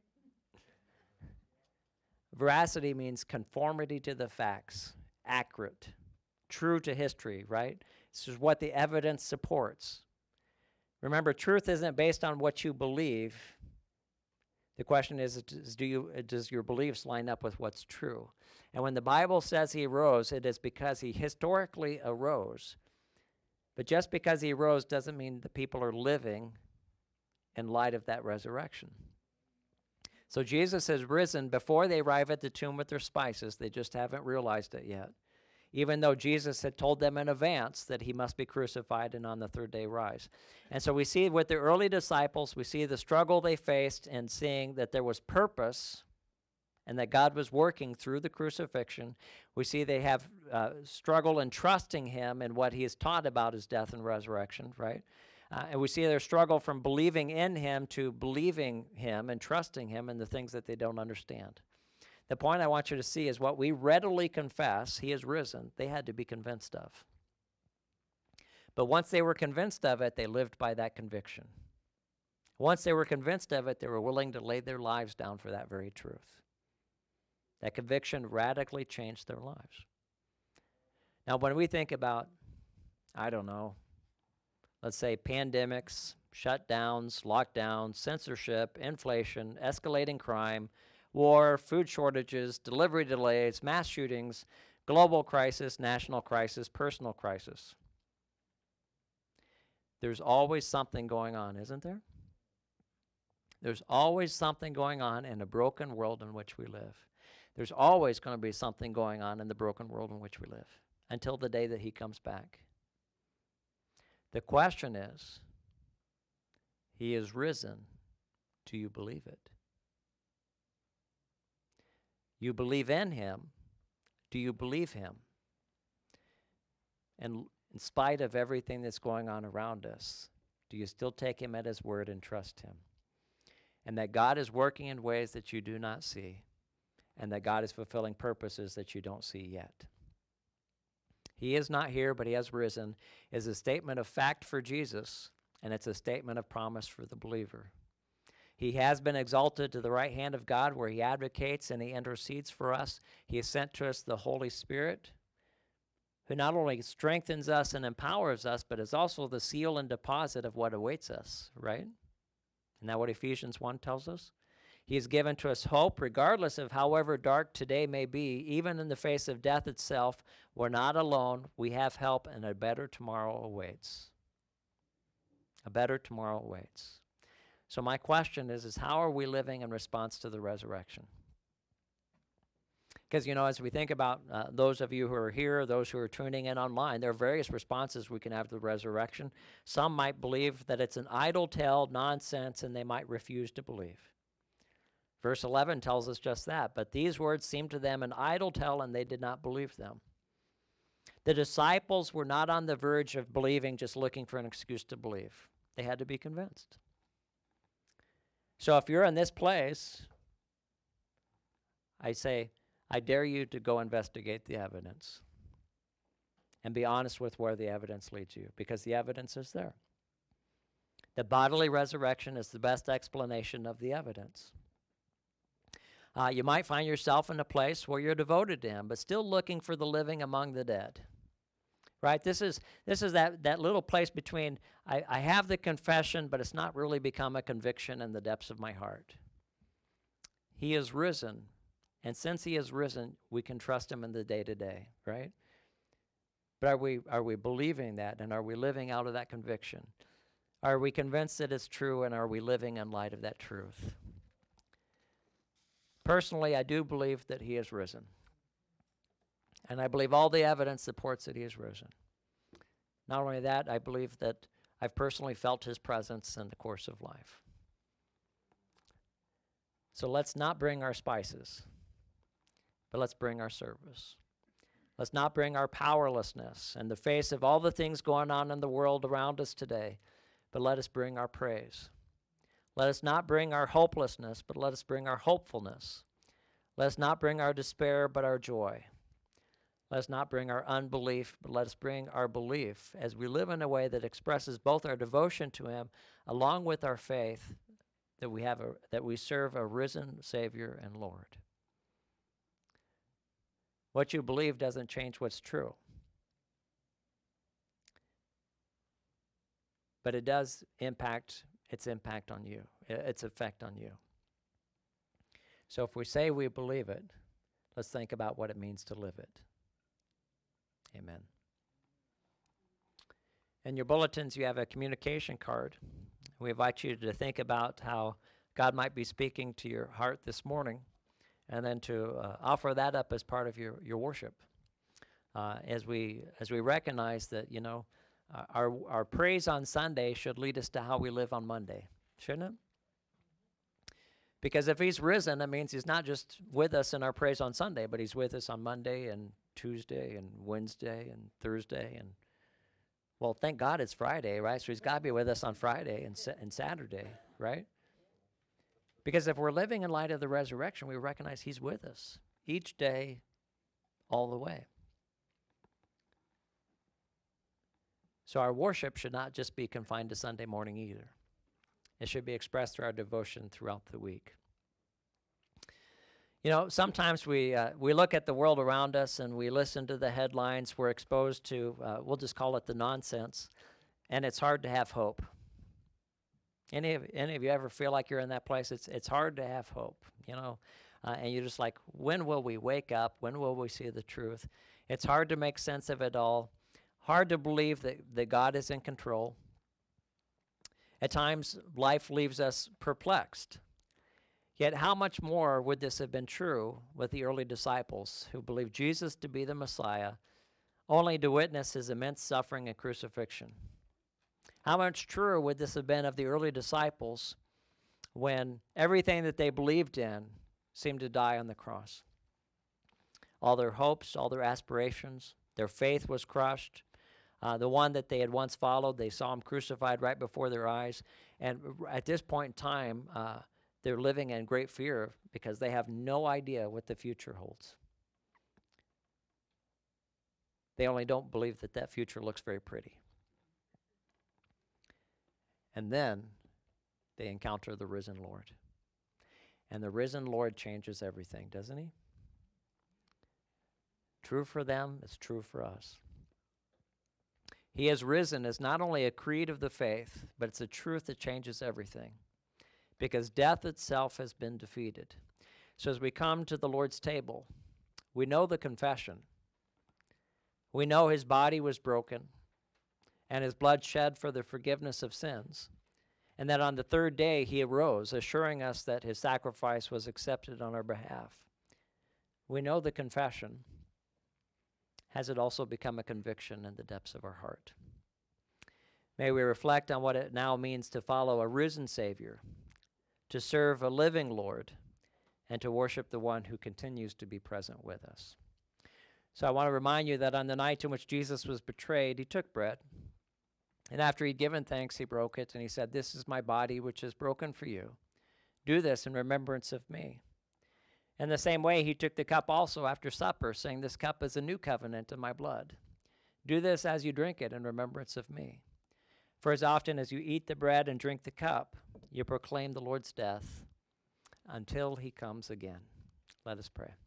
Veracity means conformity to the facts, accurate, true to history, right? This is what the evidence supports. Remember, truth isn't based on what you believe. The question is does your beliefs line up with what's true? And when the Bible says he arose, it is because he historically arose. But just because he arose doesn't mean the people are living in light of that resurrection. So Jesus has risen before they arrive at the tomb with their spices. They just haven't realized it yet. Even though Jesus had told them in advance that he must be crucified and on the third day rise. And so we see with the early disciples, we see the struggle they faced and seeing that there was purpose and that God was working through the crucifixion. We see they have struggle in trusting him and what he has taught about his death and resurrection, right? And we see their struggle from believing in him to believing him and trusting him in the things that they don't understand. The point I want you to see is what we readily confess, he is risen, they had to be convinced of. But once they were convinced of it, they lived by that conviction. Once they were convinced of it, they were willing to lay their lives down for that very truth. That conviction radically changed their lives. Now, when we think about, I don't know, let's say pandemics, shutdowns, lockdowns, censorship, inflation, escalating crime, war, food shortages, delivery delays, mass shootings, global crisis, national crisis, personal crisis. There's always something going on, isn't there? There's always something going on in a broken world in which we live. There's always going to be something going on in the broken world in which we live until the day that he comes back. The question is, he is risen. Do you believe it? You believe in him. Do you believe him? And in spite of everything that's going on around us, do you still take him at his word and trust him? And that God is working in ways that you do not see, and that God is fulfilling purposes that you don't see yet. He is not here, but he has risen, is a statement of fact for Jesus, and it's a statement of promise for the believer. He has been exalted to the right hand of God where he advocates and he intercedes for us. He has sent to us the Holy Spirit, who not only strengthens us and empowers us, but is also the seal and deposit of what awaits us, right? Isn't that what Ephesians 1 tells us? He has given to us hope, regardless of however dark today may be, even in the face of death itself. We're not alone. We have help, and a better tomorrow awaits. A better tomorrow awaits. So my question is how are we living in response to the resurrection? Because, you know, as we think about those of you who are here, those who are tuning in online, there are various responses we can have to the resurrection. Some might believe that it's an idle tale, nonsense, and they might refuse to believe. Verse 11 tells us just that. But these words seemed to them an idle tale, and they did not believe them. The disciples were not on the verge of believing, just looking for an excuse to believe. They had to be convinced. So if you're in this place, I say, I dare you to go investigate the evidence and be honest with where the evidence leads you, because the evidence is there. The bodily resurrection is the best explanation of the evidence. You might find yourself in a place where you're devoted to him, but still looking for the living among the dead. Right? This is that little place between I have the confession, but it's not really become a conviction in the depths of my heart. He is risen, and since he is risen, we can trust him in the day-to-day, right? But are we believing that, and are we living out of that conviction? Are we convinced that it's true, and are we living in light of that truth? Personally, I do believe that he is risen. And I believe all the evidence supports that he is risen. Not only that, I believe that I've personally felt his presence in the course of life. So let's not bring our spices, but let's bring our service. Let's not bring our powerlessness in the face of all the things going on in the world around us today, but let us bring our praise. Let us not bring our hopelessness, but let us bring our hopefulness. Let us not bring our despair, but our joy. Let us not bring our unbelief, but let us bring our belief as we live in a way that expresses both our devotion to him along with our faith that we serve a risen Savior and Lord. What you believe doesn't change what's true. But it does impact its impact on you, its effect on you. So if we say we believe it, let's think about what it means to live it. Amen. In your bulletins, you have a communication card. We invite you to think about how God might be speaking to your heart this morning, and then to offer that up as part of your worship. As we recognize that, our praise on Sunday should lead us to how we live on Monday, shouldn't it? Because if he's risen, it means he's not just with us in our praise on Sunday, but he's with us on Monday and Tuesday and Wednesday and Thursday. And, well, thank God it's Friday, right? So he's got to be with us on Friday and Saturday, right? Because if we're living in light of the resurrection, we recognize he's with us each day, all the way. So our worship should not just be confined to Sunday morning either. It should be expressed through our devotion throughout the week. Sometimes we look at the world around us and we listen to the headlines. We're exposed to, we'll just call it the nonsense, and it's hard to have hope. Any of you ever feel like you're in that place? It's hard to have hope, and you're just like, when will we wake up? When will we see the truth? It's hard to make sense of it all. Hard to believe that God is in control. At times, life leaves us perplexed. Yet how much more would this have been true with the early disciples who believed Jesus to be the Messiah, only to witness his immense suffering and crucifixion? How much truer would this have been of the early disciples when everything that they believed in seemed to die on the cross? All their hopes, all their aspirations, their faith was crushed. The one that they had once followed, they saw him crucified right before their eyes. And at this point in time, they're living in great fear because they have no idea what the future holds. They only don't believe that future looks very pretty. And then they encounter the risen Lord. And the risen Lord changes everything, doesn't he? True for them, it's true for us. He has risen is not only a creed of the faith, but it's a truth that changes everything, because death itself has been defeated. So as we come to the Lord's table, we know the confession. We know his body was broken and his blood shed for the forgiveness of sins, and that on the third day he arose, assuring us that his sacrifice was accepted on our behalf. We know the confession. Has it also become a conviction in the depths of our heart? May we reflect on what it now means to follow a risen Savior, to serve a living Lord, and to worship the one who continues to be present with us. So I want to remind you that on the night in which Jesus was betrayed, he took bread, and after he'd given thanks, he broke it, and he said, "This is my body, which is broken for you. Do this in remembrance of me." In the same way, he took the cup also after supper, saying, "This cup is a new covenant in my blood. Do this as you drink it in remembrance of me. For as often as you eat the bread and drink the cup, you proclaim the Lord's death until he comes again. Let us pray.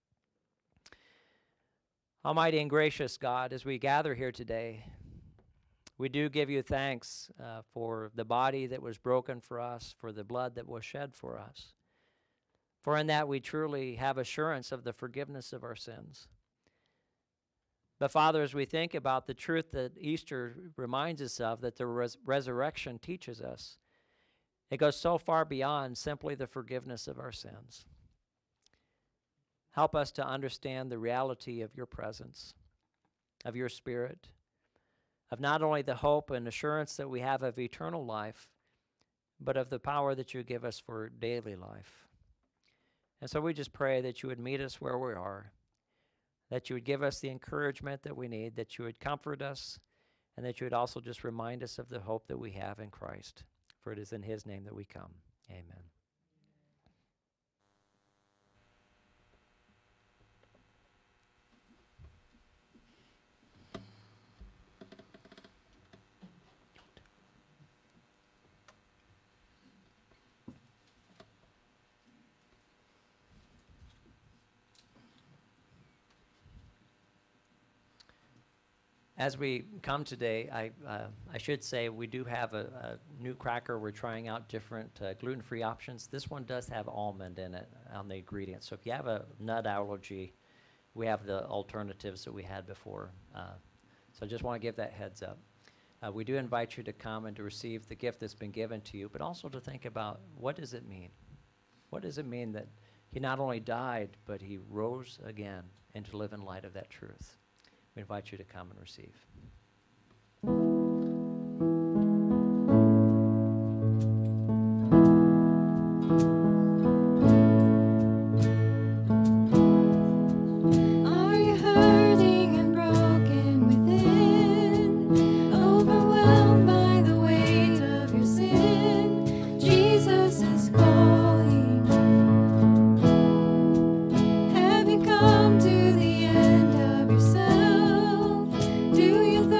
Almighty and gracious God, as we gather here today, we do give you thanks for the body that was broken for us, for the blood that was shed for us. For in that we truly have assurance of the forgiveness of our sins. But Father, as we think about the truth that Easter reminds us of, that the resurrection teaches us, it goes so far beyond simply the forgiveness of our sins. Help us to understand the reality of your presence, of your Spirit, of not only the hope and assurance that we have of eternal life, but of the power that you give us for daily life. And so we just pray that you would meet us where we are, that you would give us the encouragement that we need, that you would comfort us, and that you would also just remind us of the hope that we have in Christ. For it is in his name that we come. Amen. As we come today, I should say we do have a new cracker. We're trying out different gluten-free options. This one does have almond in it on the ingredients. So if you have a nut allergy, we have the alternatives that we had before. So I just want to give that heads up. We do invite you to come and to receive the gift that's been given to you, but also to think about, what does it mean? What does it mean that he not only died, but he rose again, and to live in light of that truth? We invite you to come and receive. Are you hurting and broken within, overwhelmed by the weight of your sin? Jesus is calling. Have you come to the end of yourself? Do you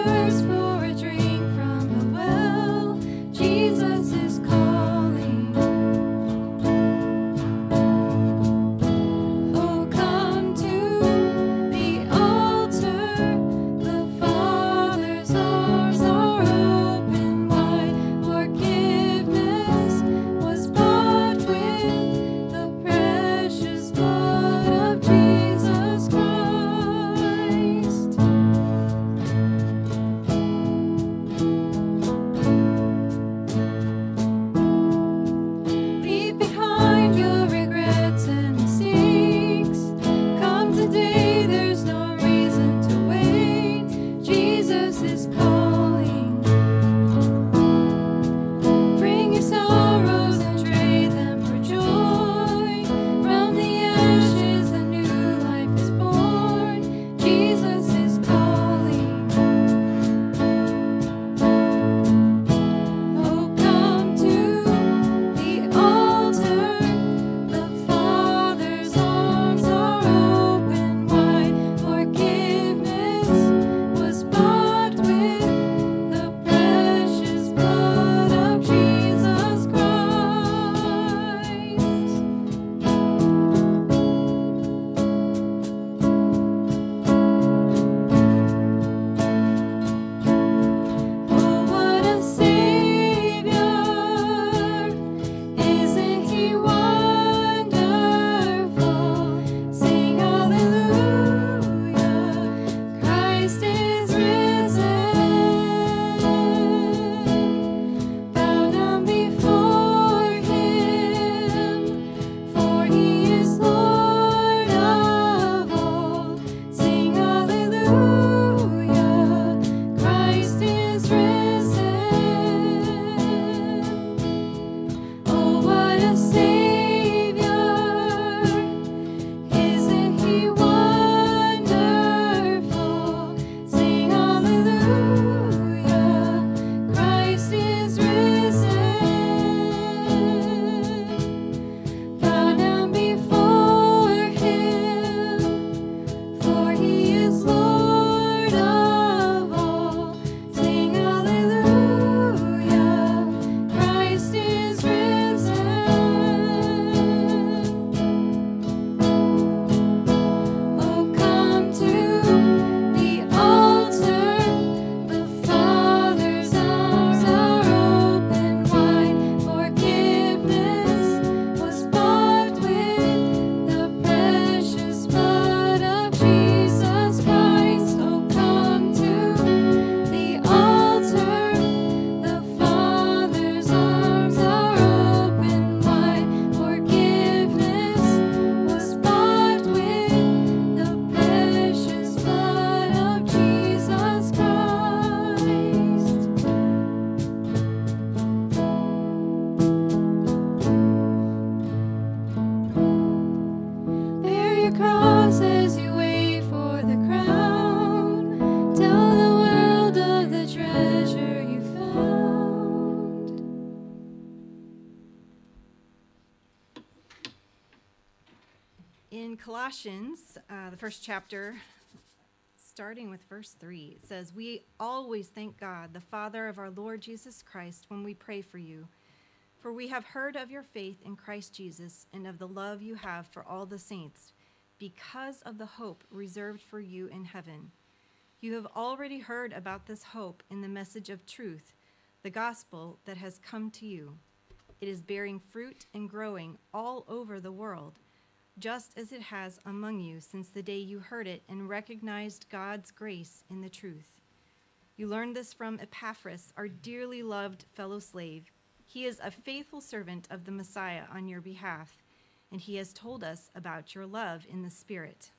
In Colossians, the first chapter, starting with verse 3, it says, "We always thank God, the Father of our Lord Jesus Christ, when we pray for you. For we have heard of your faith in Christ Jesus and of the love you have for all the saints, because of the hope reserved for you in heaven. You have already heard about this hope in the message of truth, the gospel that has come to you. It is bearing fruit and growing all over the world, just as it has among you since the day you heard it and recognized God's grace in the truth. You learned this from Epaphras, our dearly loved fellow slave. He is a faithful servant of the Messiah on your behalf, and he has told us about your love in the Spirit.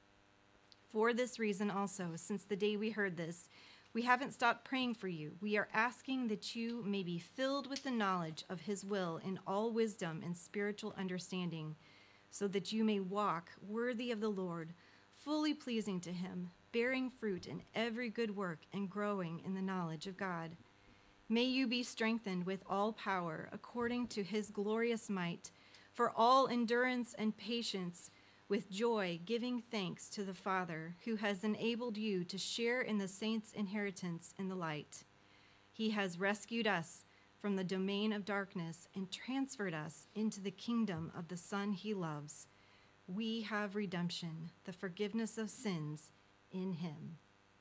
For this reason also, since the day we heard this, we haven't stopped praying for you. We are asking that you may be filled with the knowledge of his will in all wisdom and spiritual understanding, so that you may walk worthy of the Lord, fully pleasing to him, bearing fruit in every good work and growing in the knowledge of God. May you be strengthened with all power according to his glorious might, for all endurance and patience, with joy, giving thanks to the Father, who has enabled you to share in the saints' inheritance in the light. He has rescued us from the domain of darkness and transferred us into the kingdom of the Son he loves. We have redemption, the forgiveness of sins in him."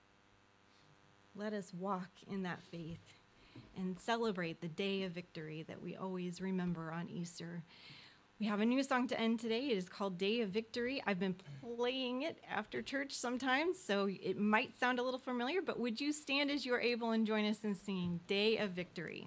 Let us walk in that faith and celebrate the day of victory that we always remember on Easter. We have a new song to end today. It is called Day of Victory. I've been playing it after church sometimes, so it might sound a little familiar, but would you stand as you are able and join us in singing Day of Victory?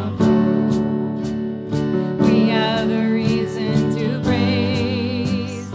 We have a reason to praise.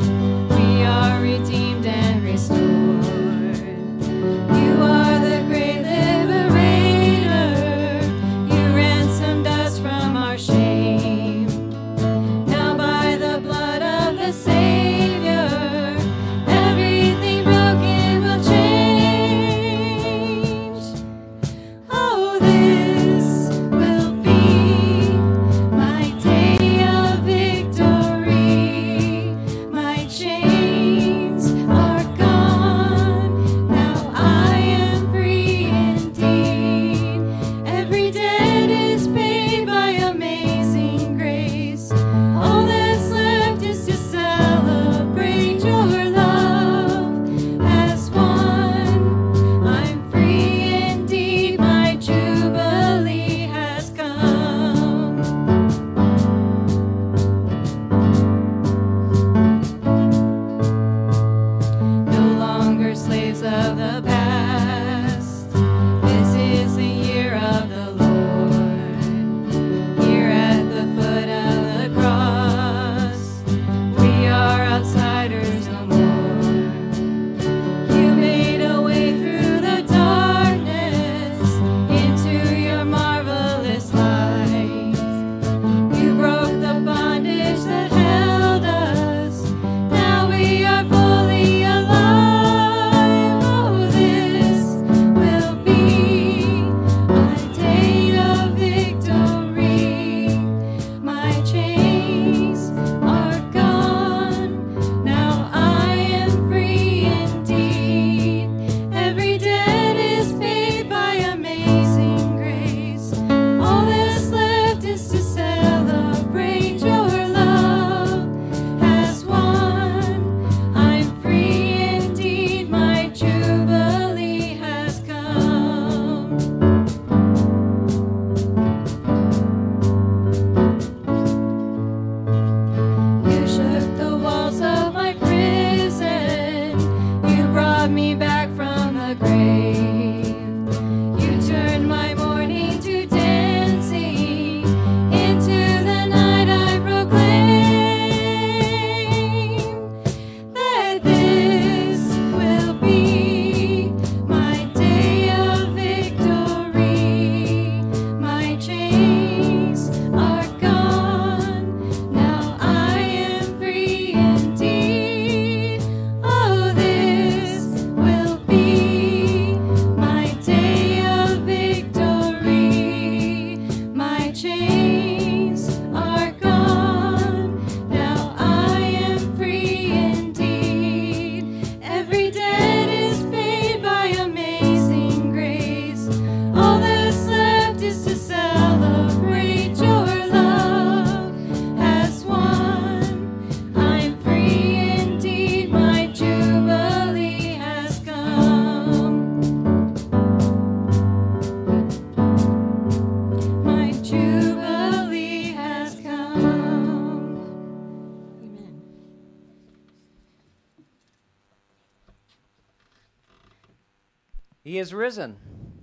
He is risen.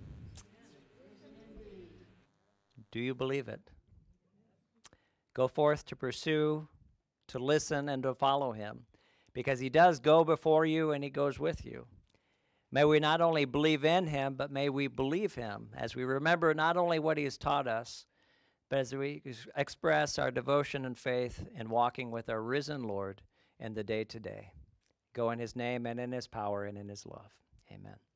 Do you believe it? Go forth to pursue, to listen, and to follow him, because he does go before you and he goes with you. May we not only believe in him, but may we believe him as we remember not only what he has taught us, but as we express our devotion and faith in walking with our risen Lord in the day to day. Go in his name and in his power and in his love. Amen.